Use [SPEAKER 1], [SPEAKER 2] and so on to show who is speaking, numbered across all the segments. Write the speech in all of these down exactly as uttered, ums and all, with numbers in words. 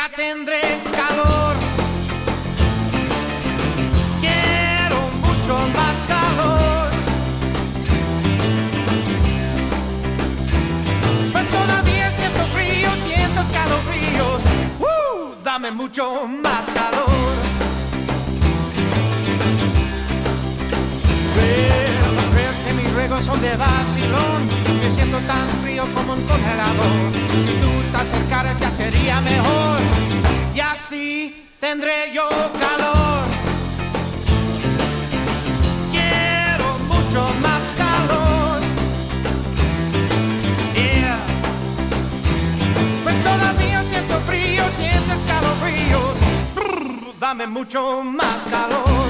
[SPEAKER 1] ya tendré calor. Quiero mucho más calor. Pues todavía siento frío, siento escalofríos. ¡Uh! Dame mucho más calor. Pero no creas que mis ruegos son de vacilón. Me siento tan frío como un congelador. Si tú te acercaras ya sería mejor. Y así tendré yo calor. Quiero mucho más calor. Yeah. Pues todavía siento frío, siento escalofríos. Brr, dame mucho más calor.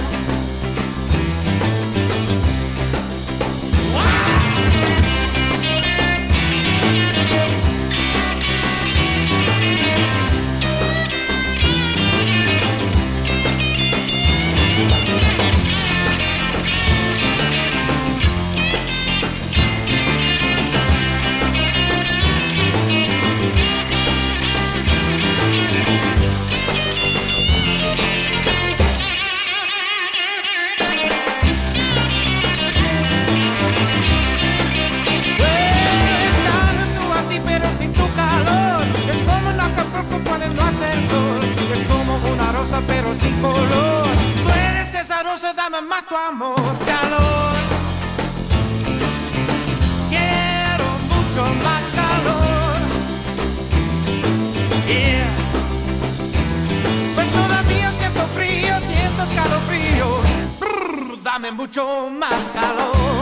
[SPEAKER 1] Pero sin color. Tú eres esa rosa, dame más tu amor. Calor. Quiero mucho más calor. Yeah. Pues todavía siento frío, siento escalofríos. Brr, dame mucho más calor.